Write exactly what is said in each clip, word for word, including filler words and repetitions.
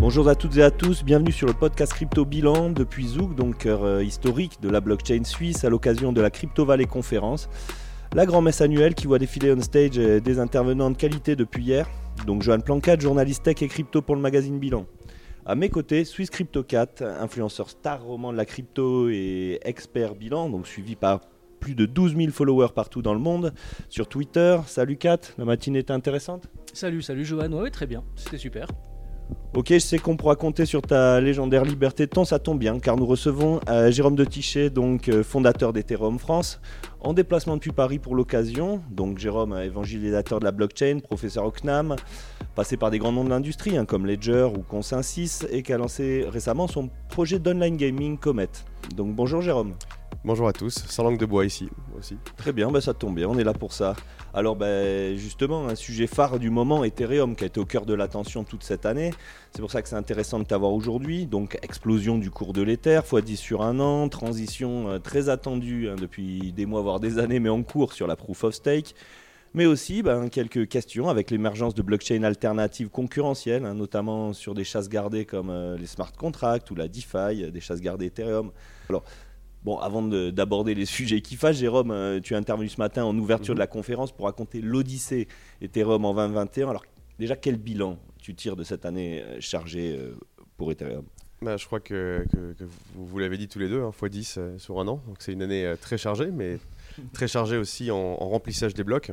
Bonjour à toutes et à tous, bienvenue sur le podcast Crypto Bilan depuis Zouk, donc cœur euh, historique de la blockchain suisse à l'occasion de la Crypto Valley Conférence. La grand-messe annuelle qui voit défiler on stage euh, des intervenants de qualité depuis hier. Donc Johan Plancat, journaliste tech et crypto pour le magazine Bilan. À mes côtés, Swiss CryptoCat, influenceur star roman de la crypto et expert bilan, donc suivi par plus de douze mille followers partout dans le monde. Sur Twitter, salut Kat, la matinée était intéressante ? Salut, salut Johan, ouais, très bien, c'était super. Ok, je sais qu'on pourra compter sur ta légendaire liberté de ton, ça tombe bien, car nous recevons euh, Jérôme de Tichet, donc euh, fondateur d'Ethereum France, en déplacement depuis Paris pour l'occasion. Donc Jérôme, évangélisateur de la blockchain, professeur au C N A M, passé par des grands noms de l'industrie, hein, comme Ledger ou Consensus, et qui a lancé récemment son projet d'online gaming Comet. Donc bonjour Jérôme. Bonjour à tous, sans langue de bois ici aussi. Très bien, bah ça tombe bien, on est là pour ça. Alors bah, justement, un sujet phare du moment, Ethereum, qui a été au cœur de l'attention toute cette année. C'est pour ça que c'est intéressant de t'avoir aujourd'hui. Donc explosion du cours de l'Ether, fois dix sur un an, transition euh, très attendue hein, depuis des mois, voire des années, mais en cours sur la Proof of Stake. Mais aussi ben, quelques questions avec l'émergence de blockchains alternatives concurrentielles, hein, notamment sur des chasses gardées comme euh, les smart contracts ou la DeFi, des chasses gardées Ethereum. Alors, Bon, avant de, d'aborder les sujets qui fâchent, Jérôme, euh, tu es intervenu ce matin en ouverture mmh. de la conférence pour raconter l'Odyssée Ethereum en vingt vingt et un. Alors déjà, quel bilan tu tires de cette année euh, chargée euh, pour Ethereum ? Bah, je crois que, que, que vous, vous l'avez dit tous les deux, hein, fois dix euh, sur un an. Donc c'est une année euh, très chargée, mais très chargée aussi en, en remplissage des blocs.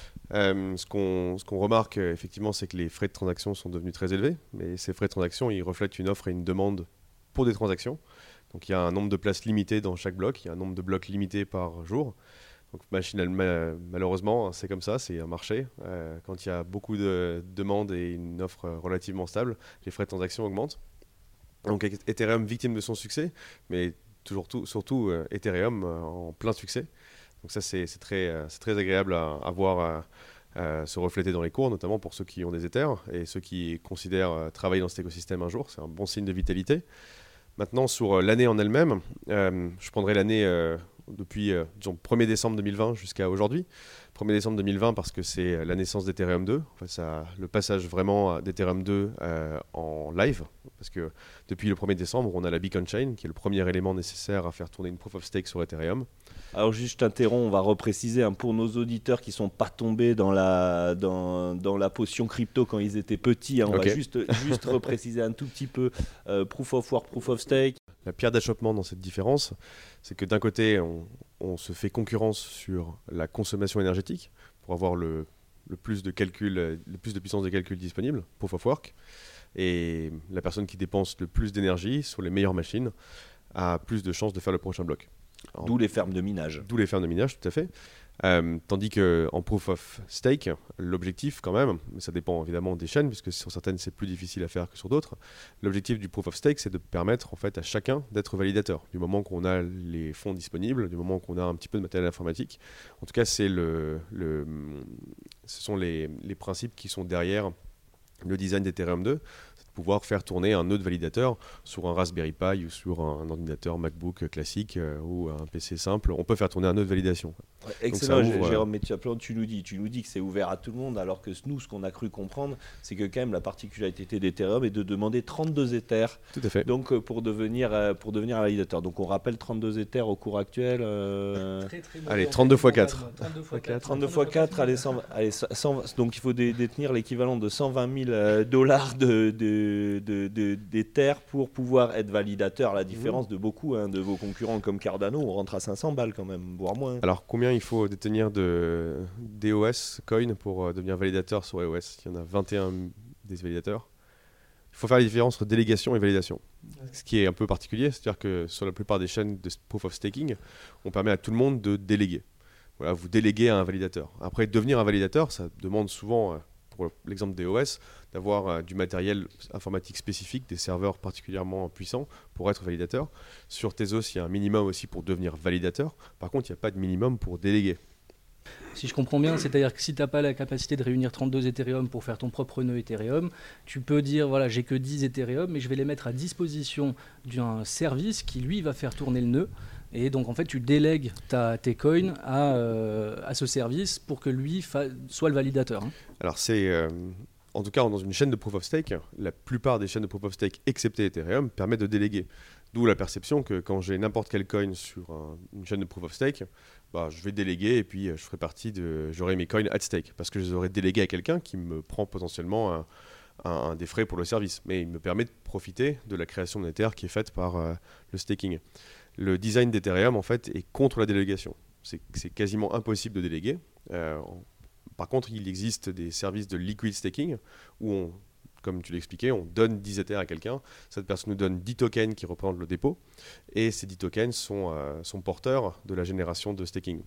Euh, ce, qu'on, ce qu'on remarque, euh, effectivement, c'est que les frais de transaction sont devenus très élevés. Mais ces frais de transaction, ils reflètent une offre et une demande pour des transactions. Donc il y a un nombre de places limité dans chaque bloc, il y a un nombre de blocs limité par jour. Donc machinalement, malheureusement, c'est comme ça, c'est un marché. Euh, quand il y a beaucoup de demandes et une offre relativement stable, les frais de transaction augmentent. Donc Ethereum victime de son succès, mais toujours tout, surtout euh, Ethereum euh, en plein succès. Donc ça c'est, c'est, très, euh, c'est très agréable à, à voir euh, euh, se refléter dans les cours, notamment pour ceux qui ont des Ethers et ceux qui considèrent euh, travailler dans cet écosystème un jour. C'est un bon signe de vitalité. Maintenant, sur l'année en elle-même, euh, je prendrai l'année euh, depuis euh, disons, premier décembre deux mille vingt jusqu'à aujourd'hui. premier décembre deux mille vingt parce que c'est la naissance d'Ethereum deux, enfin, ça, le passage vraiment d'Ethereum deux euh, en live. Parce que depuis le premier décembre, on a la Beacon Chain, qui est le premier élément nécessaire à faire tourner une Proof of Stake sur Ethereum. Alors juste, je t'interromps, on va repréciser hein, pour nos auditeurs qui ne sont pas tombés dans la, dans, dans la potion crypto quand ils étaient petits. Hein, on okay. va juste, juste repréciser un tout petit peu euh, Proof of Work, Proof of Stake. La pierre d'achoppement dans cette différence, c'est que d'un côté, on, on se fait concurrence sur la consommation énergétique pour avoir le, le, plus de calcul, le plus de puissance de calcul disponible, Proof of Work. Et la personne qui dépense le plus d'énergie sur les meilleures machines a plus de chances de faire le prochain bloc. Alors, d'où les fermes de minage. D'où les fermes de minage, tout à fait. Euh, tandis qu'en Proof of Stake, l'objectif quand même, mais ça dépend évidemment des chaînes, puisque sur certaines c'est plus difficile à faire que sur d'autres, l'objectif du Proof of Stake c'est de permettre en fait, à chacun d'être validateur. Du moment qu'on a les fonds disponibles, du moment qu'on a un petit peu de matériel informatique, en tout cas c'est le, le, ce sont les, les principes qui sont derrière le design d'Ethereum deux, pouvoir faire tourner un nœud de validateur sur un Raspberry Pi ou sur un ordinateur MacBook classique euh, ou un P C simple. On peut faire tourner un nœud de validation. Ouais, excellent, ouvre, Jérôme, mais tu, tu, nous dis, tu nous dis que c'est ouvert à tout le monde, alors que nous, ce qu'on a cru comprendre, c'est que quand même la particularité d'Ethereum est de demander trente-deux Ethers. Tout à fait. Donc pour devenir, euh, pour devenir un validateur. Donc on rappelle trente-deux Ethers au cours actuel. Euh... Très, très allez, trente-deux fois quatre. trente-deux fois quatre, allez, cent, allez cent, donc il faut dé, détenir l'équivalent de cent vingt mille euh, dollars de, de De, de, de, des terres pour pouvoir être validateur, à la différence mmh. de beaucoup hein, de vos concurrents comme Cardano, on rentre à cinq cents balles quand même, voire moins. Alors combien il faut détenir de d'E O S coin pour euh, devenir validateur sur E O S ? Il y en a vingt et un des validateurs. Il faut faire la différence entre délégation et validation. Ouais. Ce qui est un peu particulier, c'est-à-dire que sur la plupart des chaînes de Proof of Staking, on permet à tout le monde de déléguer. Voilà, vous déléguez à un validateur. Après, devenir un validateur, ça demande souvent... Euh, pour l'exemple des O S, d'avoir euh, du matériel informatique spécifique, des serveurs particulièrement puissants pour être validateur. Sur Tezos, il y a un minimum aussi pour devenir validateur. Par contre, il n'y a pas de minimum pour déléguer. Si je comprends bien, c'est-à-dire que si tu n'as pas la capacité de réunir trente-deux Ethereum pour faire ton propre nœud Ethereum, tu peux dire, voilà, j'ai que dix Ethereum, mais je vais les mettre à disposition d'un service qui, lui, va faire tourner le nœud. Et donc, en fait, tu délègues ta, tes coins à, euh, à ce service pour que lui fa- soit le validateur. Hein. Alors, c'est... Euh... en tout cas dans une chaîne de Proof of Stake, la plupart des chaînes de Proof of Stake, excepté Ethereum, permettent de déléguer. D'où la perception que quand j'ai n'importe quel coin sur un, une chaîne de Proof of Stake, bah, je vais déléguer et puis je ferai partie de, j'aurai mes coins at stake parce que je les aurai délégués à quelqu'un qui me prend potentiellement un, un, un des frais pour le service. Mais il me permet de profiter de la création d'Ether qui est faite par euh, le staking. Le design d'Ethereum en fait est contre la délégation. C'est, c'est quasiment impossible de déléguer. Euh, par contre, il existe des services de liquid staking où on, comme tu l'expliquais, on donne dix Ethers à quelqu'un, cette personne nous donne dix tokens qui représentent le dépôt, et ces dix tokens sont, euh, sont porteurs de la génération de staking.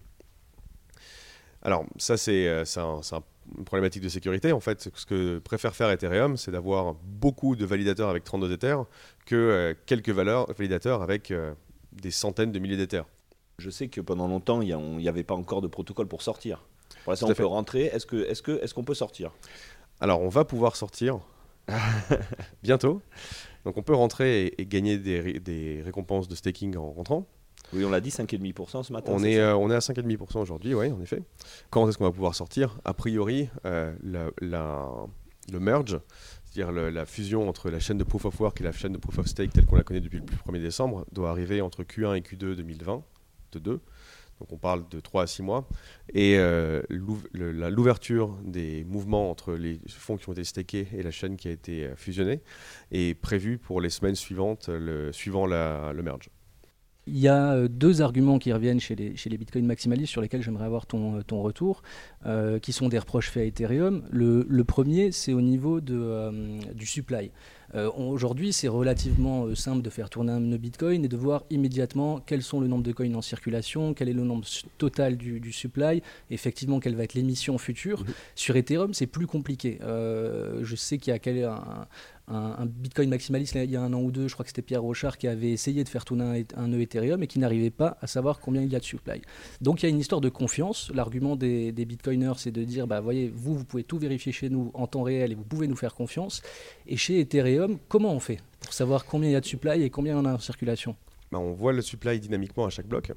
Alors ça c'est, euh, c'est, un, c'est un, une problématique de sécurité. En fait, ce que préfère faire Ethereum, c'est d'avoir beaucoup de validateurs avec trente-deux Ethers que euh, quelques valeurs, validateurs avec euh, des centaines de milliers d'Ethers. Je sais que pendant longtemps, il n'y avait pas encore de protocole pour sortir. Pour l'instant, on peut rentrer. Est-ce, que, est-ce, que, est-ce qu'on peut sortir ? Alors on va pouvoir sortir bientôt. Donc on peut rentrer et, et gagner des, ré, des récompenses de staking en rentrant. Oui, on l'a dit, cinq virgule cinq pour cent ce matin. On est, euh, on est à cinq virgule cinq pour cent aujourd'hui, oui, en effet. Quand est-ce qu'on va pouvoir sortir ? A priori, euh, la, la, le merge, c'est-à-dire le, la fusion entre la chaîne de Proof of Work et la chaîne de Proof of Stake telle qu'on la connaît depuis le premier décembre, doit arriver entre Q un et Q deux deux mille vingt. Donc on parle de trois à six mois. Et euh, l'ouv- le, la, l'ouverture des mouvements entre les fonds qui ont été stakés et la chaîne qui a été euh, fusionnée est prévue pour les semaines suivantes, le, suivant la, le merge. Il y a euh, deux arguments qui reviennent chez les, chez les Bitcoin maximalistes sur lesquels j'aimerais avoir ton, ton retour, euh, qui sont des reproches faits à Ethereum. Le, le premier, c'est au niveau de, euh, du supply. Euh, on, aujourd'hui, c'est relativement euh, simple de faire tourner un nœud Bitcoin et de voir immédiatement quels sont le nombre de coins en circulation, quel est le nombre total du, du supply, effectivement quelle va être l'émission future. Mmh. Sur Ethereum, c'est plus compliqué. Euh, je sais qu'il y a quel, un, un, un Bitcoin maximaliste là, il y a un an ou deux, je crois que c'était Pierre Rochard qui avait essayé de faire tourner un, un nœud Ethereum et qui n'arrivait pas à savoir combien il y a de supply. Donc il y a une histoire de confiance. L'argument des, des Bitcoiners, c'est de dire, bah, voyez, vous, vous pouvez tout vérifier chez nous en temps réel et vous pouvez nous faire confiance. Et chez Ethereum, comment on fait pour savoir combien il y a de supply et combien on a en circulation ? Ben, on voit le supply dynamiquement à chaque bloc,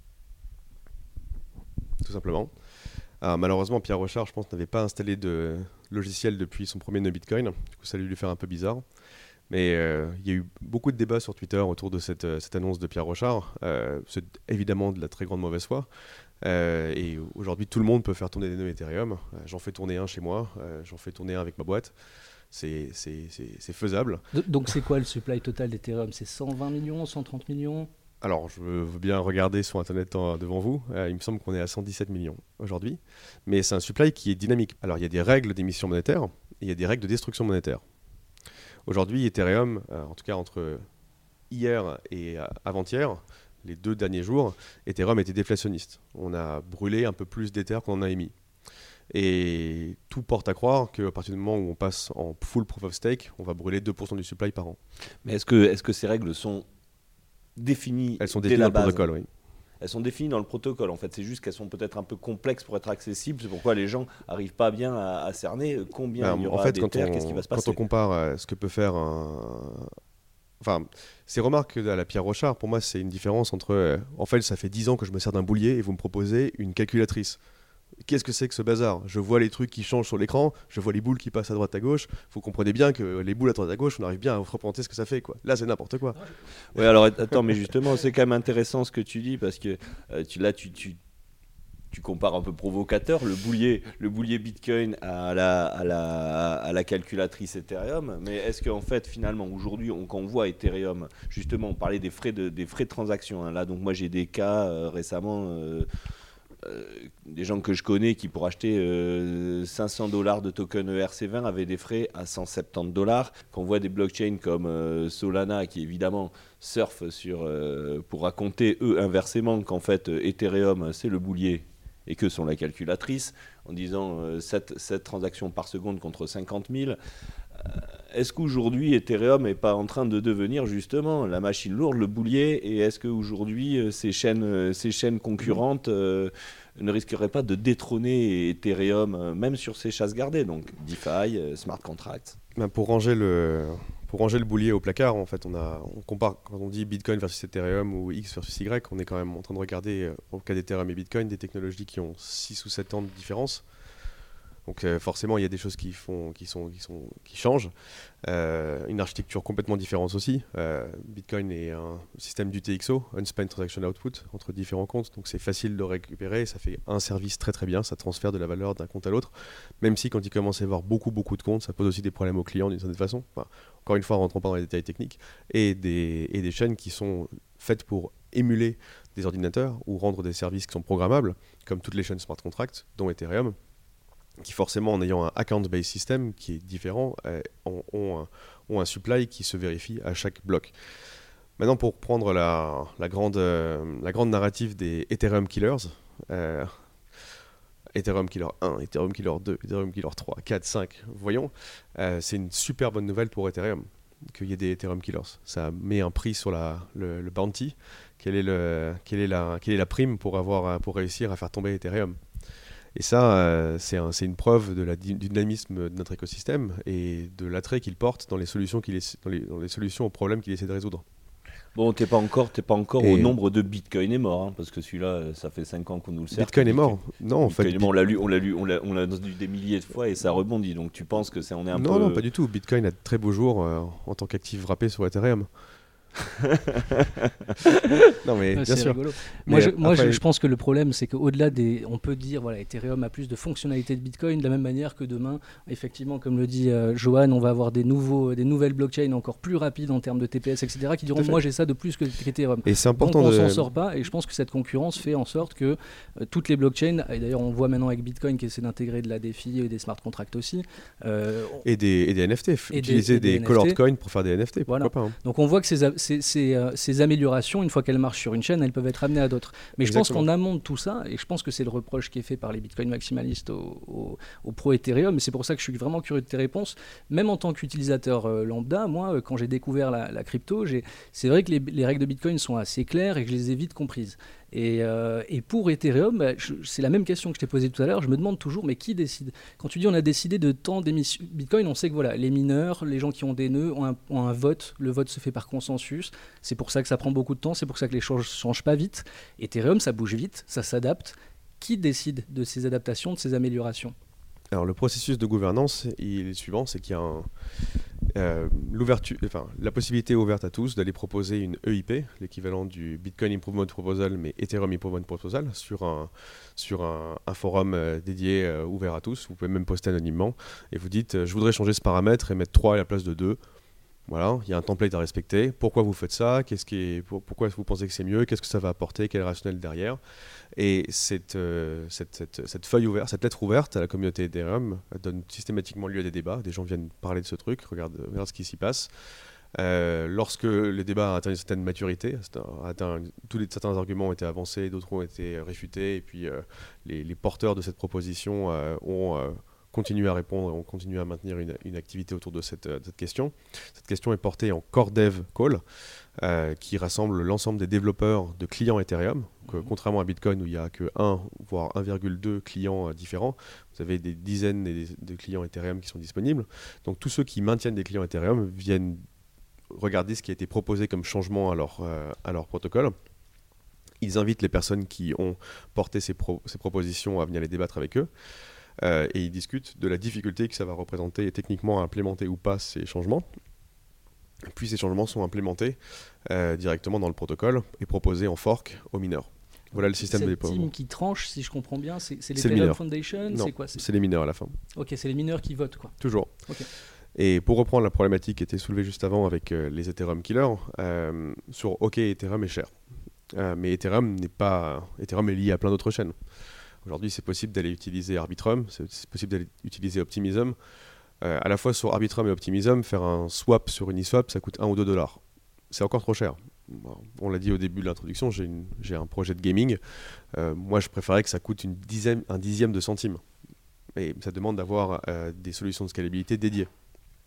tout simplement. Alors, malheureusement, Pierre Rochard, je pense, n'avait pas installé de logiciel depuis son premier nœud Bitcoin. Du coup, ça a dû lui faire un peu bizarre. Mais euh, il y a eu beaucoup de débats sur Twitter autour de cette, cette annonce de Pierre Rochard. Euh, c'est évidemment de la très grande mauvaise foi. Euh, et aujourd'hui, tout le monde peut faire tourner des nœuds Ethereum. Euh, j'en fais tourner un chez moi, euh, j'en fais tourner un avec ma boîte. C'est, c'est, c'est, c'est faisable. Donc c'est quoi le supply total d'Ethereum ? C'est cent vingt millions, cent trente millions ? Alors, je veux bien regarder sur Internet devant vous. Euh, il me semble qu'on est à cent dix-sept millions aujourd'hui. Mais c'est un supply qui est dynamique. Alors, il y a des règles d'émission monétaire et il y a des règles de destruction monétaire. Aujourd'hui, Ethereum, euh, en tout cas entre hier et euh, avant-hier, les deux derniers jours, Ethereum était déflationniste. On a brûlé un peu plus d'Ether qu'on en a émis. Et tout porte à croire qu'à partir du moment où on passe en full proof of stake, on va brûler deux pour cent du supply par an. Mais est-ce que, est-ce que ces règles sont définies Elles sont dès définies la dans le base ? protocole, oui. Elles sont définies dans le protocole, en fait. C'est juste qu'elles sont peut-être un peu complexes pour être accessibles. C'est pourquoi les gens n'arrivent pas bien à, à cerner combien Alors, il y aura en fait, d'Ether, quand qu'est-ce qui va se passer. Quand on compare euh, ce que peut faire un... Enfin, ces remarques à la Pierre Rochard, pour moi, c'est une différence entre... Euh, en fait, ça fait dix ans que je me sers d'un boulier et vous me proposez une calculatrice. Qu'est-ce que c'est que ce bazar ? Je vois les trucs qui changent sur l'écran, je vois les boules qui passent à droite à gauche. Vous comprenez bien que les boules à droite à gauche, on arrive bien à vous représenter ce que ça fait, quoi. Là, c'est n'importe quoi. Oui, alors attends, mais justement, c'est quand même intéressant ce que tu dis parce que euh, tu, là, tu, tu, tu compares un peu provocateur le boulier, le boulier Bitcoin à la, à la, à la calculatrice Ethereum. Mais est-ce qu'en fait, finalement, aujourd'hui, on, quand on voit Ethereum, justement, on parlait des frais de, des frais de transaction. Hein, là, donc moi, j'ai des cas euh, récemment. Euh, Euh, des gens que je connais qui pour acheter euh, cinq cents dollars de token E R C vingt avaient des frais à cent soixante-dix dollars. Quand on voit des blockchains comme euh, Solana qui évidemment surfent sur, euh, pour raconter eux inversement qu'en fait euh, Ethereum c'est le boulier et que sont la calculatrice en disant euh, sept, sept transactions par seconde contre cinquante mille. Est-ce qu'aujourd'hui Ethereum n'est pas en train de devenir justement la machine lourde, le boulier, et est-ce qu'aujourd'hui ces chaînes, ces chaînes concurrentes euh, ne risqueraient pas de détrôner Ethereum euh, même sur ces chasses gardées, donc DeFi, euh, smart contracts ? Ben pour ranger le pour ranger le boulier au placard, en fait, on a on compare quand on dit Bitcoin versus Ethereum ou X versus Y, on est quand même en train de regarder au cas d'Ethereum et Bitcoin des technologies qui ont six ou sept ans de différence. Donc euh, forcément, il y a des choses qui, font, qui, sont, qui, sont, qui changent. Euh, une architecture complètement différente aussi. Euh, Bitcoin est un système d'U T X O, Unspent Transaction Output, entre différents comptes. Donc c'est facile de récupérer, ça fait un service très très bien, ça transfère de la valeur d'un compte à l'autre. Même si quand il commence à y avoir beaucoup beaucoup de comptes, ça pose aussi des problèmes aux clients d'une certaine façon. Enfin, encore une fois, en rentrant pas dans les détails techniques. Et des, et des chaînes qui sont faites pour émuler des ordinateurs ou rendre des services qui sont programmables, comme toutes les chaînes smart contracts, dont Ethereum, qui forcément, en ayant un account-based system qui est différent, euh, ont, ont, un, ont un supply qui se vérifie à chaque bloc. Maintenant, pour prendre la, la, grande, euh, la grande narrative des Ethereum Killers, euh, Ethereum Killer un, Ethereum Killer deux, Ethereum Killer trois, quatre, cinq, voyons, euh, c'est une super bonne nouvelle pour Ethereum qu'il y ait des Ethereum Killers. Ça met un prix sur la, le, le bounty. Quelle est, le, quelle, est la, quelle est la prime pour, avoir, pour réussir à faire tomber Ethereum? Et ça, euh, c'est, un, c'est une preuve de la, du dynamisme de notre écosystème et de l'attrait qu'il porte dans les solutions, qu'il essa- dans les, dans les solutions aux problèmes qu'il essaie de résoudre. Bon, t'es pas encore, t'es pas encore Et au nombre de Bitcoin est mort, hein, parce que celui-là, ça fait cinq ans qu'on nous le sert. Bitcoin est mort. Non, en fait. Bitcoin est mort, on l'a lu, on l'a lu, on l'a, on l'a entendu des milliers de fois et ça rebondit. Donc tu penses que c'est, on est un non, peu. Non, pas du tout. Bitcoin a de très beaux jours euh, en tant qu'actif wrappé sur Ethereum. Non mais Ouais, bien c'est sûr. rigolo. Mais Moi, je, moi après- je, je pense que le problème, c'est qu'au-delà des, on peut dire, voilà, Ethereum a plus de fonctionnalités de Bitcoin, de la même manière que demain, effectivement, comme le dit euh, Johan, on va avoir des nouveaux, des nouvelles blockchains encore plus rapides en termes de T P S, et cetera, qui Tout diront, à fait. moi, j'ai ça de plus que qu'Ethereum. Et c'est Donc important on de. s'en sort pas, et je pense que cette concurrence fait en sorte que euh, toutes les blockchains, et d'ailleurs on voit maintenant avec Bitcoin qui essaie d'intégrer de la DeFi et des smart contracts aussi. euh, on- Et des, et des N F T. F- Et des- Utiliser et des des, N F T. colored coins pour faire des N F T. Pourquoi Voilà. pas hein. Donc on voit que ces, a- ces, ces, euh, ces améliorations, une fois qu'elles marchent sur une chaîne, elles peuvent être amenées à d'autres. Mais je pense Exactement. qu'en amont de tout ça, et je pense que c'est le reproche qui est fait par les Bitcoin maximalistes au, au, au pro Ethereum, et c'est pour ça que je suis vraiment curieux de tes réponses, même en tant qu'utilisateur euh, lambda, moi, euh, quand j'ai découvert la, la crypto, j'ai, c'est vrai que les, les règles de Bitcoin sont assez claires et que je les ai vite comprises. Et, euh, et pour Ethereum, bah, je- c'est la même question que je t'ai posée tout à l'heure. Je me demande toujours, mais qui décide? Quand tu dis on a décidé de tant d'émissions Bitcoin, on sait que voilà, les mineurs, les gens qui ont des nœuds ont un, ont un vote. Le vote se fait par consensus. C'est pour ça que ça prend beaucoup de temps. C'est pour ça que les choses ne changent pas vite. Ethereum, ça bouge vite, ça s'adapte. Qui décide de ces adaptations, de ces améliorations? Alors le processus de gouvernance, il est le suivant, c'est qu'il y a un, euh, l'ouverture, enfin, la possibilité ouverte à tous d'aller proposer une E I P, l'équivalent du Bitcoin Improvement Proposal, mais Ethereum Improvement Proposal, sur un, sur un, un forum euh, dédié euh, ouvert à tous. Vous pouvez même poster anonymement et vous dites euh, je voudrais changer ce paramètre et mettre trois à la place de deux. Voilà, il y a un template à respecter. Pourquoi vous faites ça? Qu'est-ce qui est, pour- pourquoi vous pensez que c'est mieux? Qu'est-ce que ça va apporter? Quel est le rationnel derrière? Et cette, euh, cette, cette, cette feuille ouverte, cette lettre ouverte à la communauté Ethereum donne systématiquement lieu à des débats. Des gens viennent parler de ce truc, regarde, regarde ce qui s'y passe. Euh, lorsque le débat a atteint une certaine maturité, a atteint, tous les, certains arguments ont été avancés, d'autres ont été réfutés, et puis euh, les, les porteurs de cette proposition euh, ont euh, continué à répondre et ont continué à maintenir une, une activité autour de cette, de cette question. Cette question est portée en Core Dev Call, euh, qui rassemble l'ensemble des développeurs de clients Ethereum. Donc, euh, contrairement à Bitcoin où il n'y a que un, voire un virgule deux clients euh, différents, vous avez des dizaines de, de clients Ethereum qui sont disponibles. Donc tous ceux qui maintiennent des clients Ethereum viennent regarder ce qui a été proposé comme changement à leur, euh, à leur protocole. Ils invitent les personnes qui ont porté ces, pro- ces propositions à venir les débattre avec eux. Euh, et ils discutent de la difficulté que ça va représenter techniquement à implémenter ou pas ces changements. Puis ces changements sont implémentés euh, directement dans le protocole et proposés en fork aux mineurs. Voilà le système de Cette déploiement. team qui tranche, si je comprends bien, c'est, c'est C'est le l'Ethereum mineur. Foundation. Non, C'est quoi? C'est... c'est les mineurs à la fin. Ok, c'est les mineurs qui votent, quoi. Toujours. Ok. Et pour reprendre la problématique qui était soulevée juste avant avec euh, les Ethereum Killers, euh, sur OK, Ethereum est cher. Euh, mais Ethereum n'est pas. Ethereum est lié à plein d'autres chaînes. Aujourd'hui, c'est possible d'aller utiliser Arbitrum, c'est, c'est possible d'aller utiliser Optimism. Euh, à la fois sur Arbitrum et Optimism, faire un swap sur Uniswap, ça coûte un ou deux dollars. C'est encore trop cher. Bon, on l'a dit au début de l'introduction, j'ai, une, j'ai un projet de gaming. Euh, moi, je préférais que ça coûte une dixième, un dixième de centime. Et ça demande d'avoir euh, des solutions de scalabilité dédiées.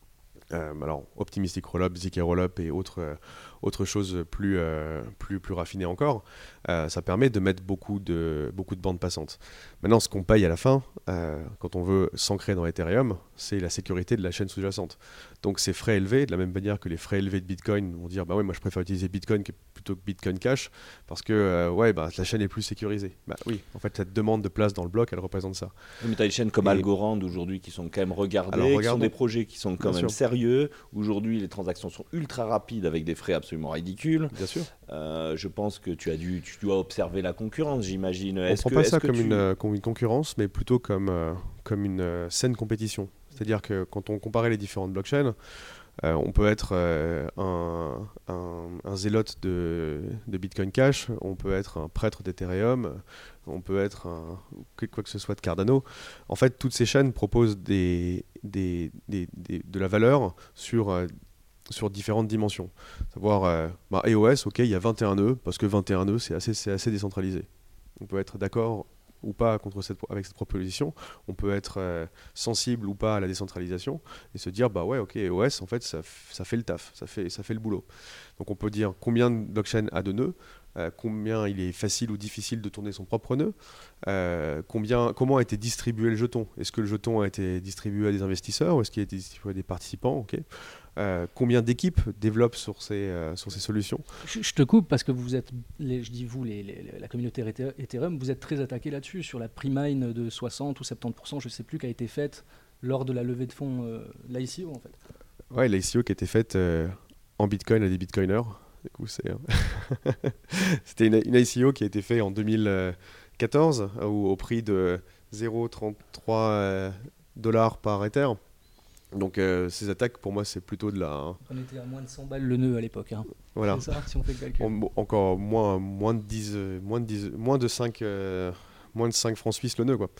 Euh, alors, Optimistic Rollup, Z K Rollup et autres, euh, autres choses plus, euh, plus, plus raffinées encore, euh, ça permet de mettre beaucoup de, beaucoup de bandes passantes. Maintenant, ce qu'on paye à la fin, euh, quand on veut s'ancrer dans Ethereum, c'est la sécurité de la chaîne sous-jacente. Donc, ces frais élevés, de la même manière que les frais élevés de Bitcoin vont dire, bah ouais, moi je préfère utiliser Bitcoin que- plutôt que Bitcoin Cash, parce que euh, ouais, bah, la chaîne est plus sécurisée. Bah oui, en fait, cette demande de place dans le bloc, elle représente ça. Mais tu as des chaînes comme Et- Algorand aujourd'hui qui sont quand même regardées, Alors, qui sont regardons. des projets qui sont quand Bien même sûr. sérieux. Aujourd'hui, les transactions sont ultra rapides avec des frais absolument ridicules. Bien sûr. Euh, je pense que tu as dû, tu dois observer la concurrence, j'imagine. On ne Est-ce prend que, pas est-ce ça que comme, tu... une, euh, comme une concurrence, mais plutôt comme, euh, comme une euh, saine compétition. C'est-à-dire que quand on comparait les différentes blockchains, euh, on peut être euh, un, un, un zélote de, de Bitcoin Cash, on peut être un prêtre d'Ethereum, on peut être un, quoi que ce soit de Cardano. En fait, toutes ces chaînes proposent des, des, des, des- de la valeur sur, euh, sur différentes dimensions. Savoir, euh, bah, E O S, ok, il y a vingt et un nœuds, parce que vingt et un nœuds, c'est assez, c'est assez décentralisé. On peut être d'accord ou pas contre cette, avec cette proposition, on peut être euh, sensible ou pas à la décentralisation et se dire, bah ouais, ok, E O S, en fait, ça, f- ça fait le taf, ça fait, ça fait le boulot. Donc on peut dire combien de blockchain a de nœuds, euh, combien il est facile ou difficile de tourner son propre nœud, euh, combien, comment a été distribué le jeton. Est-ce que le jeton a été distribué à des investisseurs ou est-ce qu'il a été distribué à des participants, ok. Euh, combien d'équipes développent sur ces, euh, sur ces solutions. Je, je te coupe parce que vous êtes, les- je dis vous, les- les- la communauté Ether- Ethereum, vous êtes très attaqués là-dessus, sur la pre-mine de soixante ou soixante-dix pour cent, je ne sais plus, qui a été faite lors de la levée de fonds, euh, l'I C O en fait. Ouais, l'I C O qui a été faite euh, en Bitcoin à des Bitcoiners. Du coup, c'est, euh, c'était une, une I C O qui a été faite en deux mille quatorze euh, au, au prix de zéro virgule trente-trois euh, dollars par Ether. Donc euh, ces attaques, pour moi, c'est plutôt de la... On était à moins de cent balles le nœud à l'époque. Hein. Voilà. C'est ça, si on fait le calcul. En- encore moins, moins, de dix, euh, moins, de dix, moins de cinq, euh, moins de cinq francs suisses le nœud, quoi.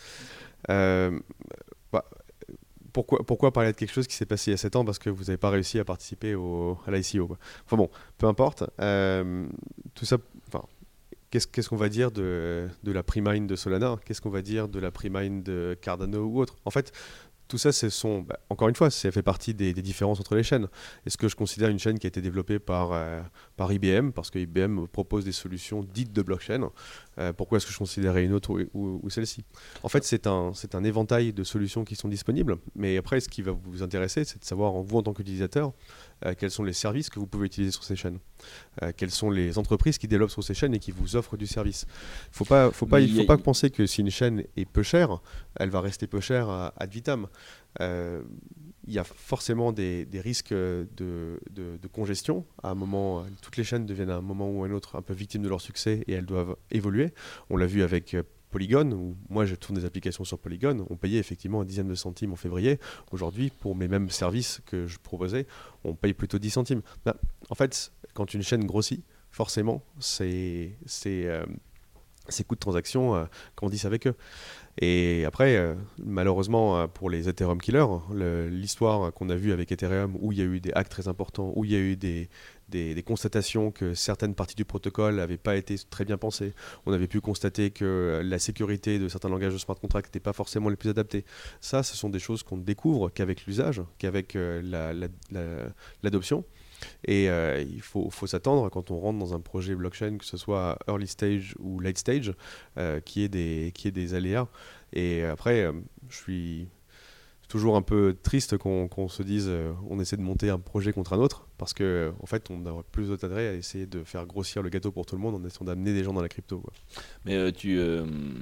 Euh, bah, pourquoi, pourquoi parler de quelque chose qui s'est passé il y a sept ans parce que vous n'avez pas réussi à participer au, à l'I C O, quoi. Enfin bon, peu importe. Euh, tout ça, enfin, qu'est-ce, qu'est-ce qu'on va dire de, de la pre-mine de Solana? Qu'est-ce qu'on va dire de la pre-mine de Cardano ou autre? En fait, tout ça, ce sont, bah, encore une fois, ça fait partie des, des différences entre les chaînes. Est-ce que je considère une chaîne qui a été développée par, euh, par I B M, parce que I B M propose des solutions dites de blockchain? Euh, pourquoi est-ce que je considérais une autre ou, ou- ou celle-ci? En fait, c'est un, c'est un éventail de solutions qui sont disponibles. Mais après, ce qui va vous intéresser, c'est de savoir, en vous en tant qu'utilisateur, euh, quels sont les services que vous pouvez utiliser sur ces chaînes. Euh, quelles sont les entreprises qui développent sur ces chaînes et qui vous offrent du service. Faut pas, faut pas, Mais il il faut y a- pas penser que si une chaîne est peu chère, elle va rester peu chère à- ad vitam. Euh, Il y a forcément des, des risques de, de- de congestion. À un moment, euh, toutes les chaînes deviennent à un moment ou à un autre un peu victimes de leur succès et elles doivent évoluer. On l'a vu avec euh, Polygon, où moi je tourne des applications sur Polygon, on payait effectivement un dixième de centime en février. Aujourd'hui, pour mes mêmes services que je proposais, on paye plutôt dix centimes. Ben, en fait, quand une chaîne grossit, forcément, c'est, c'est, euh, ces coûts de transaction euh, grandissent avec eux. Et après, euh, malheureusement, euh, pour les Ethereum killers, le- l'histoire qu'on a vue avec Ethereum, où il y a eu des hacks très importants, où il y a eu des, des, des constatations que certaines parties du protocole n'avaient pas été très bien pensées, on avait pu constater que euh, la sécurité de certains langages de smart contract n'était pas forcément les plus adaptés. Ça, ce sont des choses qu'on ne découvre qu'avec l'usage, qu'avec euh, la- la- la- l'adoption. Et euh, il faut, faut s'attendre quand on rentre dans un projet blockchain, que ce soit early stage ou late stage, euh, qu'il y ait des, qu'il y ait des aléas. Et après, euh, je suis toujours un peu triste qu'on qu'on se dise euh, on essaie de monter un projet contre un autre, parce qu'en euh, en fait, on a plus d'intérêt à essayer de faire grossir le gâteau pour tout le monde en essayant d'amener des gens dans la crypto, quoi. Mais euh, tu, euh,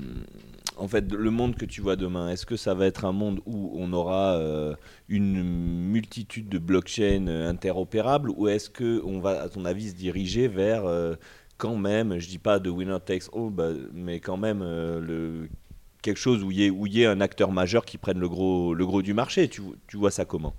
en fait, le monde que tu vois demain, est-ce que ça va être un monde où on aura euh, une multitude de blockchains euh, interopérables, ou est-ce que on va, à ton avis, se diriger vers euh, quand même, je dis pas de winner takes all, bah, mais quand même euh, le quelque chose où il y ait, où il y ait un acteur majeur qui prenne le gros, le gros du marché. Tu, tu vois ça comment?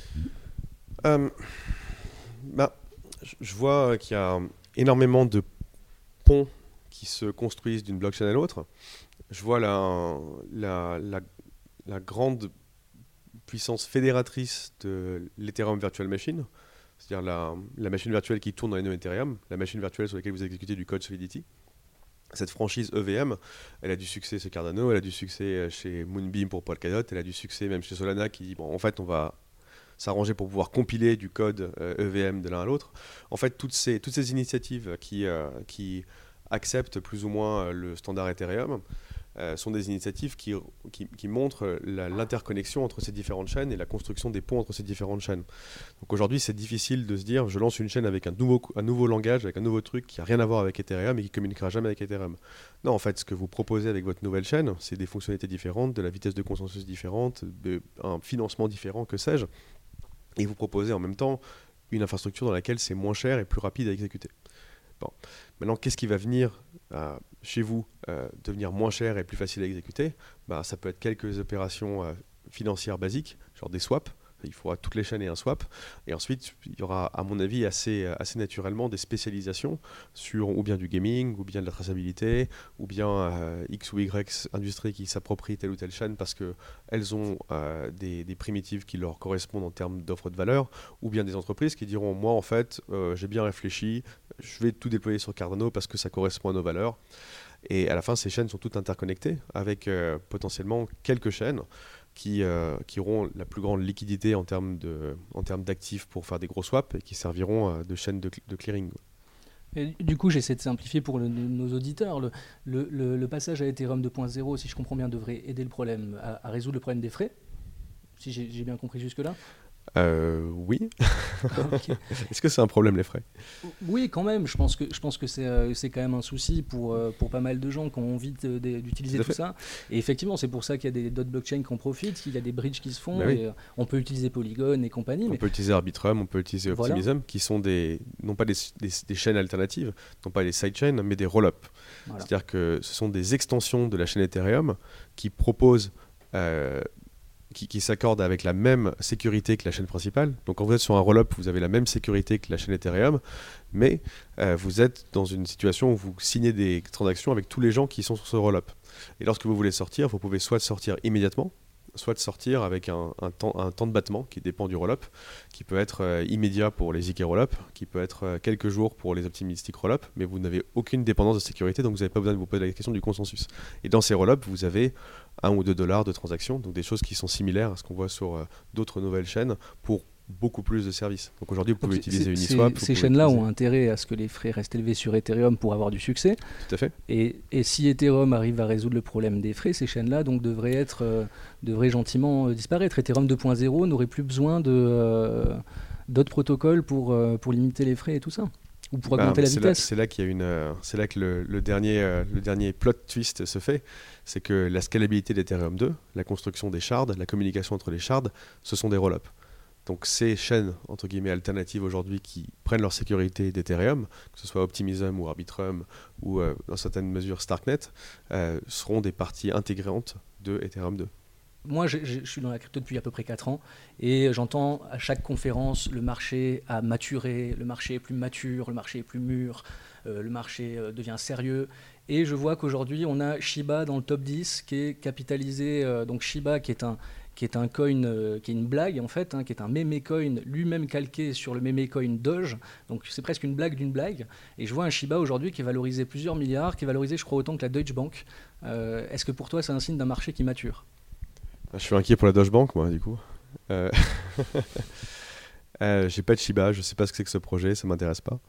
Euh, bah, je- je vois qu'il y a énormément de ponts qui se construisent d'une blockchain à l'autre. Je vois la, la, la, la grande puissance fédératrice de l'Ethereum Virtual Machine, c'est-à-dire la, la machine virtuelle qui tourne dans les nœuds Ethereum, la machine virtuelle sur laquelle vous exécutez du code Solidity. Cette franchise E V M, elle a du succès chez Cardano, elle a du succès chez Moonbeam pour Polkadot, elle a du succès même chez Solana qui dit, bon, en fait, on va s'arranger pour pouvoir compiler du code euh, E V M de l'un à l'autre. En fait, toutes ces, toutes ces initiatives qui, euh, qui acceptent plus ou moins le standard Ethereum euh, sont des initiatives qui, qui, qui montrent la, l'interconnexion entre ces différentes chaînes et la construction des ponts entre ces différentes chaînes. Donc aujourd'hui, c'est difficile de se dire je lance une chaîne avec un nouveau, un nouveau langage, avec un nouveau truc qui n'a rien à voir avec Ethereum et qui ne communiquera jamais avec Ethereum. Non, en fait, ce que vous proposez avec votre nouvelle chaîne, c'est des fonctionnalités différentes, de la vitesse de consensus différente, de, un financement différent, que sais-je. Et vous proposez en même temps une infrastructure dans laquelle c'est moins cher et plus rapide à exécuter. Bon. Maintenant, qu'est-ce qui va venir euh, chez vous euh, devenir moins cher et plus facile à exécuter? Bah, ça peut être quelques opérations euh, financières basiques, genre des swaps. Il faudra toutes les chaînes et un swap. Et ensuite, il y aura, à mon avis, assez, assez naturellement des spécialisations sur ou bien du gaming, ou bien de la traçabilité, ou bien euh, X ou Y industries qui s'approprient telle ou telle chaîne parce qu'elles ont euh, des, des primitives qui leur correspondent en termes d'offre de valeur, ou bien des entreprises qui diront, moi, en fait, euh, j'ai bien réfléchi, je vais tout déployer sur Cardano parce que ça correspond à nos valeurs. Et à la fin, ces chaînes sont toutes interconnectées avec euh, potentiellement quelques chaînes Qui, euh, qui auront la plus grande liquidité en termes, de, en termes d'actifs pour faire des gros swaps et qui serviront euh, de chaîne de, de clearing. Et du coup, j'essaie de simplifier pour le, nos auditeurs. Le, le, le, le passage à Ethereum deux point zéro, si je comprends bien, devrait aider le problème à, à résoudre le problème des frais, si j'ai, j'ai bien compris jusque-là. Euh, oui. Okay. Est-ce que c'est un problème, les frais? Oui, quand même. Je pense que, je pense que c'est, euh, c'est quand même un souci pour, euh, pour pas mal de gens qui ont envie de, de, d'utiliser tout, tout ça. Et effectivement, c'est pour ça qu'il y a des, d'autres blockchains qui en profitent, qu'il y a des bridges qui se font. Ben oui. Et, euh, on peut utiliser Polygon et compagnie. On mais... peut utiliser Arbitrum, on peut utiliser Optimism, voilà. Qui sont des, non pas des, des, des chaînes alternatives, non pas des sidechains, mais des roll-ups. Voilà. C'est-à-dire que ce sont des extensions de la chaîne Ethereum qui proposent... Euh, Qui, qui s'accorde avec la même sécurité que la chaîne principale. Donc quand vous êtes sur un roll-up, vous avez la même sécurité que la chaîne Ethereum, mais euh, vous êtes dans une situation où vous signez des transactions avec tous les gens qui sont sur ce roll-up. Et lorsque vous voulez sortir, vous pouvez soit sortir immédiatement, soit de sortir avec un, un, temps, un temps de battement qui dépend du roll-up, qui peut être euh, immédiat pour les Z K roll-up, qui peut être euh, quelques jours pour les optimistic roll-up, mais vous n'avez aucune dépendance de sécurité, donc vous n'avez pas besoin de vous poser la question du consensus. Et dans ces roll-up, vous avez un ou deux dollars de transaction, donc des choses qui sont similaires à ce qu'on voit sur euh, d'autres nouvelles chaînes pour beaucoup plus de services. Donc aujourd'hui, vous pouvez donc utiliser Uniswap. Ces chaînes-là utiliser... ont intérêt à ce que les frais restent élevés sur Ethereum pour avoir du succès. Tout à fait. Et, et si Ethereum arrive à résoudre le problème des frais, ces chaînes-là donc devraient, être, euh, devraient gentiment euh, disparaître. Ethereum deux point zéro n'aurait plus besoin de, euh, d'autres protocoles pour, euh, pour limiter les frais et tout ça. Ou pour augmenter bah, la c'est vitesse. Là, c'est là qu'il y a une, euh, c'est là que le, le, dernier, euh, le dernier plot twist se fait. C'est que la scalabilité d'Ethereum deux, la construction des shards, la communication entre les shards, ce sont des roll-ups. Donc ces chaînes entre guillemets alternatives aujourd'hui qui prennent leur sécurité d'Ethereum, que ce soit Optimism ou Arbitrum ou euh, dans certaines mesures Starknet, euh, seront des parties intégrantes de Ethereum deux. Moi, je, je, je suis dans la crypto depuis à peu près quatre ans et j'entends à chaque conférence le marché a maturé, le marché est plus mature, le marché est plus mûr, euh, le marché euh, devient sérieux. Et je vois qu'aujourd'hui, on a Shiba dans le top dix qui est capitalisé. Euh, donc Shiba qui est un, qui est un coin, euh, qui est une blague en fait, hein, qui est un meme coin lui-même calqué sur le meme coin Doge. Donc c'est presque une blague d'une blague. Et je vois un Shiba aujourd'hui qui est valorisé plusieurs milliards, qui est valorisé je crois autant que la Deutsche Bank. Euh, est-ce que pour toi c'est un signe d'un marché qui mature ? Je suis inquiet pour la Deutsche Bank moi du coup. Euh... euh, j'ai pas de Shiba, je sais pas ce que c'est que ce projet, ça m'intéresse pas.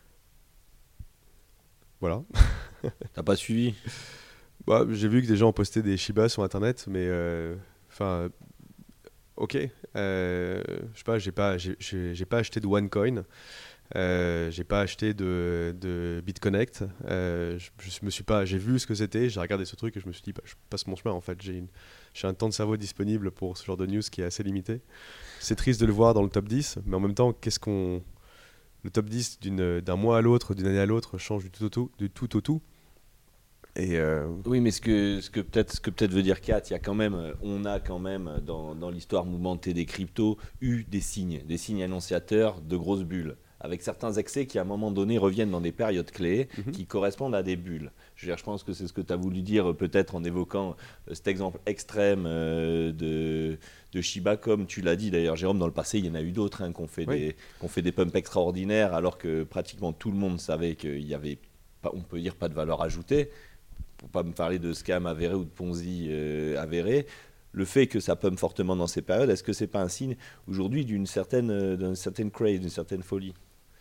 Voilà. T'as pas suivi ? Bah, j'ai vu que des gens ont posté des Shiba sur internet, mais euh, enfin, ok. Euh, je sais pas, j'ai pas, j'ai, j'ai, j'ai pas acheté de OneCoin, euh, j'ai pas acheté de, de BitConnect. Euh, je, je me suis pas, j'ai vu ce que c'était, j'ai regardé ce truc et je me suis dit, bah, je passe mon chemin en fait. J'ai, une, j'ai un temps de cerveau disponible pour ce genre de news qui est assez limité. C'est triste de le voir dans le top dix, mais en même temps, qu'est-ce qu'on le top dix d'une, d'un mois à l'autre, d'une année à l'autre, change du tout au tout. Du tout, au tout. Et euh... Oui, mais ce que, ce que peut-être, ce que peut-être veut dire Kat, il y a quand même, on a quand même dans, dans l'histoire mouvementée des cryptos eu des signes, des signes annonciateurs de grosses bulles, avec certains excès qui à un moment donné reviennent dans des périodes clés mm-hmm. qui correspondent à des bulles. Je veux dire, je pense que c'est ce que tu as voulu dire peut-être en évoquant cet exemple extrême euh, de, de Shiba, comme tu l'as dit d'ailleurs Jérôme, dans le passé il y en a eu d'autres hein, qui ont fait, oui. des, qui ont fait des pumps extraordinaires alors que pratiquement tout le monde savait qu'il y avait, pas, on peut dire, pas de valeur ajoutée. Pour pas me parler de scam avéré ou de Ponzi euh, avéré. le fait que ça pump fortement dans ces périodes, est-ce que c'est pas un signe aujourd'hui d'une certaine, euh, d'une certaine craze, d'une certaine folie?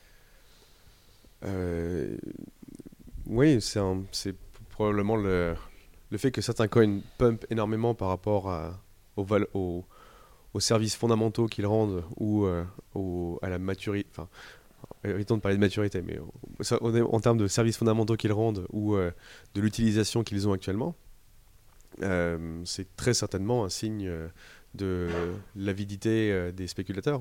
Euh, oui, c'est, un, c'est probablement le, le fait que certains coins pump énormément par rapport à, au, val, au, aux services fondamentaux qu'ils rendent ou euh, au, à la maturité. Enfin, évitons de parler de maturité, mais au, ça, on est, en termes de services fondamentaux qu'ils rendent ou euh, de l'utilisation qu'ils ont actuellement, euh, c'est très certainement un signe de l'avidité euh, des spéculateurs.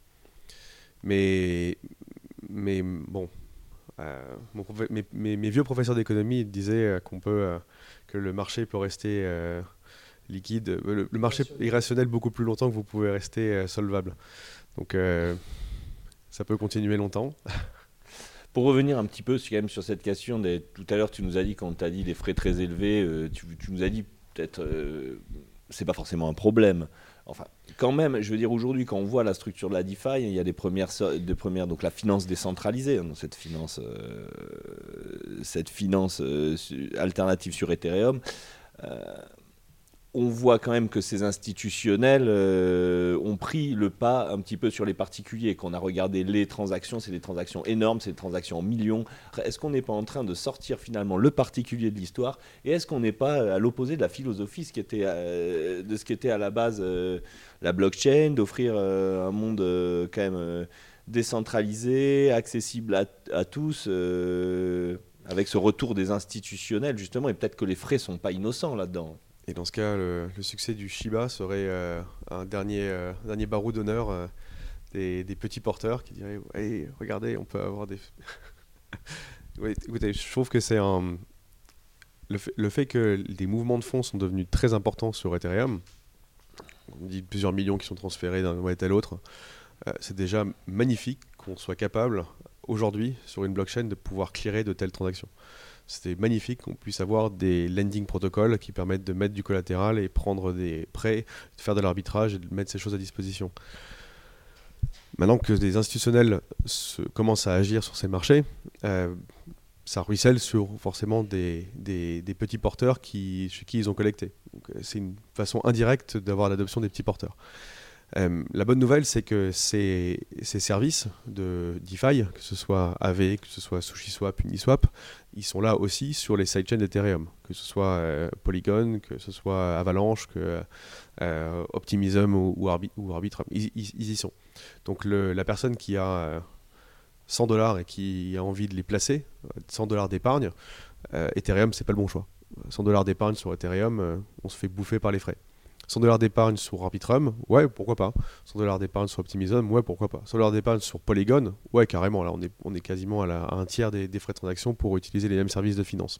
Mais, mais bon. Euh, mon prof... mes, mes, mes vieux professeurs d'économie disaient euh, qu'on peut, euh, que le marché peut rester euh, liquide, euh, le, le marché irrationnel. irrationnel beaucoup plus longtemps que vous pouvez rester euh, solvable. Donc euh, ça peut continuer longtemps. Pour revenir un petit peu quand même sur cette question, des... tout à l'heure tu nous as dit, quand on t'a dit les frais très élevés, euh, tu, tu nous as dit peut-être euh, c'est pas forcément un problème. Enfin, quand même, je veux dire, aujourd'hui, quand on voit la structure de la DeFi, il y a des premières, des premières donc la finance décentralisée, hein, cette finance, euh, cette finance euh, alternative sur Ethereum. Euh, on voit quand même que ces institutionnels euh, ont pris le pas un petit peu sur les particuliers. Quand on a regardé les transactions, c'est des transactions énormes, c'est des transactions en millions. Est-ce qu'on n'est pas en train de sortir finalement le particulier de l'histoire? Et est-ce qu'on n'est pas à l'opposé de la philosophie, ce qui était, euh, de ce qui était à la base euh, la blockchain, d'offrir euh, un monde euh, quand même euh, décentralisé, accessible à, à tous, euh, avec ce retour des institutionnels justement, et peut-être que les frais ne sont pas innocents là-dedans. Et dans ce cas, le, le succès du Shiba serait euh, un dernier, euh, dernier barreau d'honneur euh, des, des petits porteurs qui diraient hey, « Regardez, on peut avoir des... » Oui, écoutez, je trouve que c'est un... Le fait, le fait que des mouvements de fonds sont devenus très importants sur Ethereum, on dit plusieurs millions qui sont transférés d'un wallet à l'autre, euh, c'est déjà magnifique qu'on soit capable, aujourd'hui, sur une blockchain, de pouvoir clearer de telles transactions. C'était magnifique qu'on puisse avoir des lending protocoles qui permettent de mettre du collatéral et prendre des prêts, de faire de l'arbitrage et de mettre ces choses à disposition. Maintenant que des institutionnels se, commencent à agir sur ces marchés, euh, ça ruisselle sur forcément des, des, des petits porteurs qui, chez qui ils ont collecté. Donc, c'est une façon indirecte d'avoir l'adoption des petits porteurs. Euh, la bonne nouvelle, c'est que ces, ces services de DeFi, que ce soit A V, que ce soit SushiSwap, Uniswap, ils sont là aussi sur les sidechains d'Ethereum, que ce soit euh, Polygon, que ce soit Avalanche, que euh, Optimism ou, ou, Arbi- ou Arbitrum, ils, ils, ils y sont. Donc le, la personne qui a euh, cent dollars et qui a envie de les placer, cent dollars d'épargne, euh, Ethereum, c'est pas le bon choix. cent dollars d'épargne sur Ethereum, euh, on se fait bouffer par les frais. cent dollars d'épargne sur Arbitrum, ouais, pourquoi pas. cent dollars d'épargne sur Optimism, ouais, pourquoi pas. cent dollars d'épargne sur Polygon, ouais, carrément. Là, on est, on est quasiment à, la, à un tiers des, des frais de transaction pour utiliser les mêmes services de finance.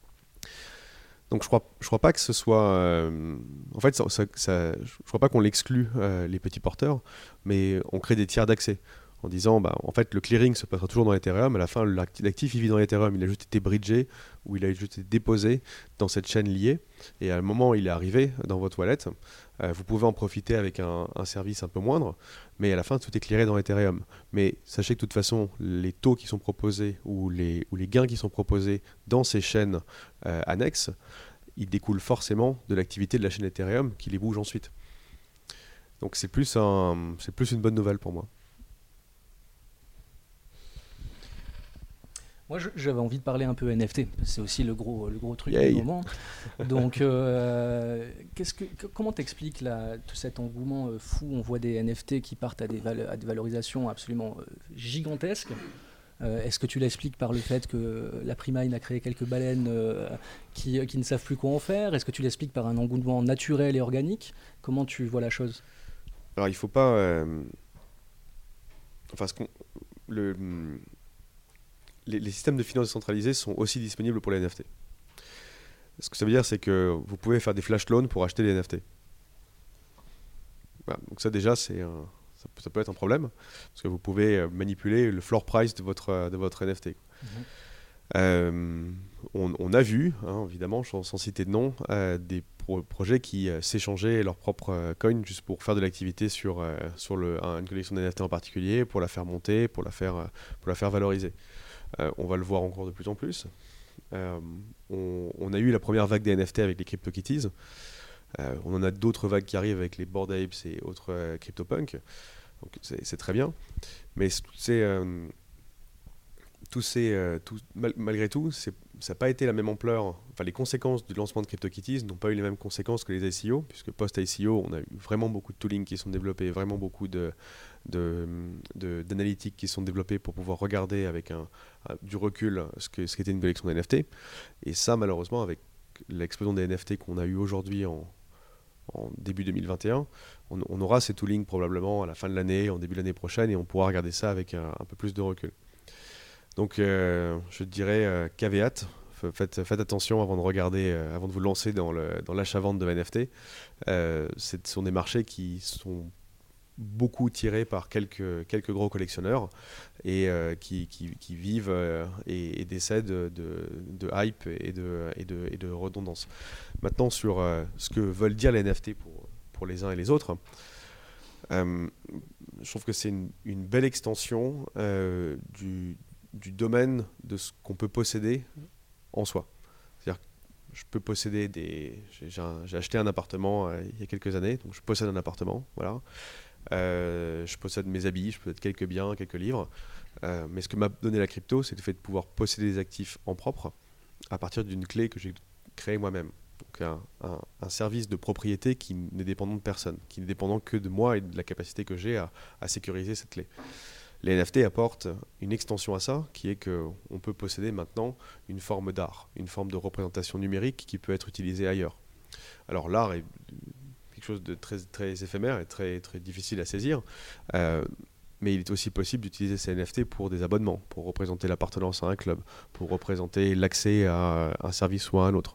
Donc, je crois, je crois pas que ce soit... Euh, en fait, ça, ça, ça, je crois pas qu'on l'exclue, euh, les petits porteurs, mais on crée des tiers d'accès. En disant, bah, en fait, le clearing se passera toujours dans Ethereum. À la fin, l'actif, il vit dans Ethereum. Il a juste été bridgé ou il a juste été déposé dans cette chaîne liée. Et à un moment, il est arrivé dans votre wallet. Euh, vous pouvez en profiter avec un, un service un peu moindre. Mais à la fin, tout est clearé dans Ethereum. Mais sachez que de toute façon, les taux qui sont proposés ou les, ou les gains qui sont proposés dans ces chaînes euh, annexes, ils découlent forcément de l'activité de la chaîne Ethereum qui les bouge ensuite. Donc c'est plus, un, c'est plus une bonne nouvelle pour moi. Moi, j'avais envie de parler un peu N F T. C'est aussi le gros, le gros truc Yay. du moment. Donc, euh, qu'est-ce que, comment t'expliques là, tout cet engouement euh, fou? On voit des N F T qui partent à des, val- à des valorisations absolument euh, gigantesques. Euh, est-ce que tu l'expliques par le fait que la Primine a créé quelques baleines euh, qui, qui ne savent plus quoi en faire? Est-ce que tu l'expliques par un engouement naturel et organique? Comment tu vois la chose? Alors, il ne faut pas... Euh... Enfin, ce qu'on... Le... Les, les systèmes de finance décentralisés sont aussi disponibles pour les N F T. Ce que ça veut dire, c'est que vous pouvez faire des flash loans pour acheter des N F T. Voilà. Donc ça, déjà, c'est un... ça, peut, ça peut être un problème, parce que vous pouvez manipuler le floor price de votre, de votre N F T. Mmh. Euh, on, on a vu, hein, évidemment, sans, sans citer de nom, euh, des pro- projets qui euh, s'échangeaient leur propre euh, coin juste pour faire de l'activité sur, euh, sur le, un, une collection de N F T en particulier, pour la faire monter, pour la faire, euh, pour la faire valoriser. Euh, on va le voir encore de plus en plus. Euh, on, on a eu la première vague des N F T avec les CryptoKitties. Euh, on en a d'autres vagues qui arrivent avec les Bored Apes et autres euh, CryptoPunk. Donc c'est, c'est très bien. Mais c'est, euh, tous ces, euh, tout, mal, malgré tout, c'est, ça n'a pas été la même ampleur. Enfin, les conséquences du lancement de CryptoKitties n'ont pas eu les mêmes conséquences que les I C O, puisque post-I C O, on a eu vraiment beaucoup de tooling qui sont développés, vraiment beaucoup de, de, de, d'analytiques qui sont développées pour pouvoir regarder avec un, un, du recul ce, que, ce qu'était une collection de N F T. Et ça, malheureusement, avec l'explosion des N F T qu'on a eu aujourd'hui en, en début deux mille vingt et un, on, on aura ces toolings probablement à la fin de l'année, en début de l'année prochaine, et on pourra regarder ça avec un, un peu plus de recul. Donc euh, je dirais euh, caveat, faites, faites attention avant de regarder, euh, avant de vous lancer dans, le, dans l'achat-vente de N F T. Euh, ce sont des marchés qui sont beaucoup tirés par quelques, quelques gros collectionneurs et euh, qui, qui, qui vivent euh, et, et décèdent de, de, de hype et de, et, de, et de redondance. Maintenant sur euh, ce que veulent dire les N F T pour, pour les uns et les autres, euh, je trouve que c'est une, une belle extension euh, du du domaine de ce qu'on peut posséder en soi. C'est-à-dire que je peux posséder des... J'ai, j'ai, un, j'ai acheté un appartement euh, il y a quelques années, donc je possède un appartement, voilà. Euh, je possède mes habits, je possède quelques biens, quelques livres. Euh, mais ce que m'a donné la crypto, c'est le fait de pouvoir posséder des actifs en propre à partir d'une clé que j'ai créée moi-même. Donc un, un, un service de propriété qui n'est dépendant de personne, qui n'est dépendant que de moi et de la capacité que j'ai à, à sécuriser cette clé. Les N F T apportent une extension à ça, qui est qu'on peut posséder maintenant une forme d'art, une forme de représentation numérique qui peut être utilisée ailleurs. Alors l'art est quelque chose de très, très éphémère et très, très difficile à saisir, euh, mais il est aussi possible d'utiliser ces N F T pour des abonnements, pour représenter l'appartenance à un club, pour représenter l'accès à un service ou à un autre.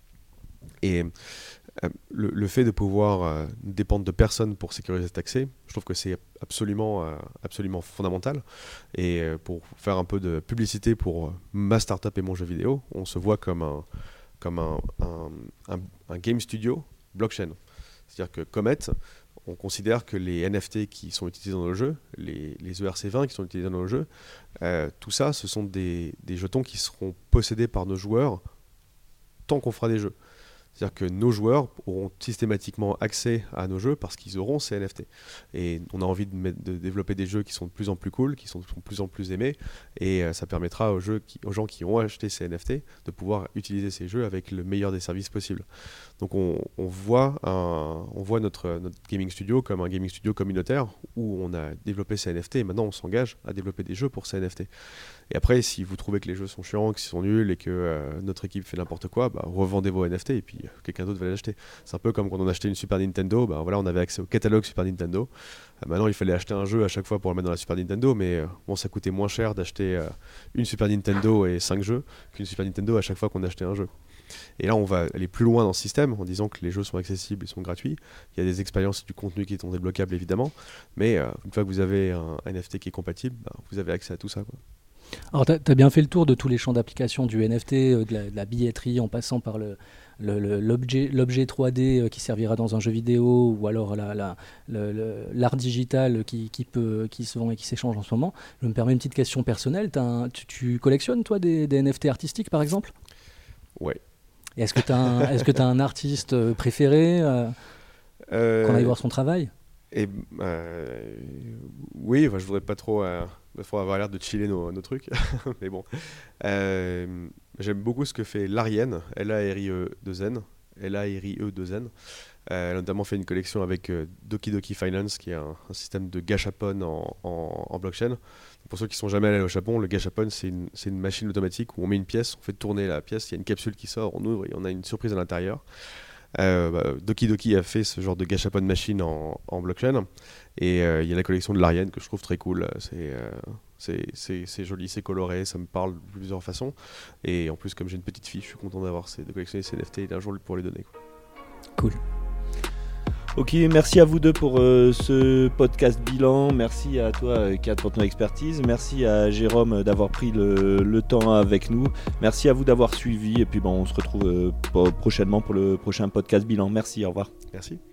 Et euh, le, le fait de pouvoir euh, dépendre de personne pour sécuriser cet accès, je trouve que c'est absolument, euh, absolument fondamental. Et euh, pour faire un peu de publicité pour ma startup et mon jeu vidéo, on se voit comme un, comme un, un, un, un game studio blockchain. C'est-à-dire que Comet, on considère que les N F T qui sont utilisés dans le jeu, les, les E R C vingt qui sont utilisés dans le jeu, euh, tout ça, ce sont des, des jetons qui seront possédés par nos joueurs tant qu'on fera des jeux. C'est-à-dire que nos joueurs auront systématiquement accès à nos jeux parce qu'ils auront ces N F T. Et on a envie de, mettre, de développer des jeux qui sont de plus en plus cool, qui sont de plus en plus aimés, et euh, ça permettra aux, jeux qui, aux gens qui ont acheté ces N F T de pouvoir utiliser ces jeux avec le meilleur des services possibles. Donc on, on voit, un, on voit notre, notre gaming studio comme un gaming studio communautaire où on a développé ces N F T et maintenant on s'engage à développer des jeux pour ces N F T. Et après, si vous trouvez que les jeux sont chiants, qu'ils sont nuls et que euh, notre équipe fait n'importe quoi, bah, revendez vos N F T et puis euh, quelqu'un d'autre va les acheter. C'est un peu comme quand on achetait une Super Nintendo, bah, voilà, on avait accès au catalogue Super Nintendo. Euh, maintenant, il fallait acheter un jeu à chaque fois pour le mettre dans la Super Nintendo, mais euh, bon, ça coûtait moins cher d'acheter euh, une Super Nintendo et cinq jeux qu'une Super Nintendo à chaque fois qu'on achetait un jeu. Et là, on va aller plus loin dans ce système en disant que les jeux sont accessibles et sont gratuits. Il y a des expériences et du contenu qui sont débloquables, évidemment, mais euh, une fois que vous avez un N F T qui est compatible, bah, vous avez accès à tout ça, quoi. Alors, tu as bien fait le tour de tous les champs d'application du N F T, euh, de, la, de la billetterie, en passant par le, le, le, l'objet, l'objet trois D euh, qui servira dans un jeu vidéo, ou alors la, la, le, le, l'art digital qui, qui, peut, qui se vend et qui s'échange en ce moment. Je me permets une petite question personnelle. Un, tu, tu collectionnes, toi, des, des N F T artistiques, par exemple ? Ouais. Et est-ce que tu as est-ce que tu as un artiste préféré euh, euh, qu'on aille voir son travail ? Et euh, oui, enfin, je voudrais pas trop, euh, faut avoir l'air de chiller nos, nos trucs, mais bon. Euh, j'aime beaucoup ce que fait Larienne, L A R I E deux N, L A R I E deux N. Euh, elle a notamment fait une collection avec euh, Doki Doki Finance, qui est un, un système de gachapon en, en, en blockchain. Pour ceux qui sont jamais allés au Japon, le gachapon, c'est une, c'est une machine automatique où on met une pièce, on fait tourner la pièce, il y a une capsule qui sort, on ouvre et on a une surprise à l'intérieur. Euh, bah, Doki Doki a fait ce genre de gachapon machine en, en blockchain et il euh, y a la collection de l'Ariane que je trouve très cool. C'est, euh, c'est, c'est, c'est joli, c'est coloré, ça me parle de plusieurs façons et en plus comme j'ai une petite fille, je suis content d'avoir ces, de collectionner ces N F T et d'un jour pour les donner, quoi. Cool. Ok, merci à vous deux pour euh, ce podcast bilan. Merci à toi, euh, Kat, pour ton expertise. Merci à Jérôme d'avoir pris le, le temps avec nous. Merci à vous d'avoir suivi. Et puis bon, on se retrouve euh, prochainement pour le prochain podcast bilan. Merci, au revoir. Merci.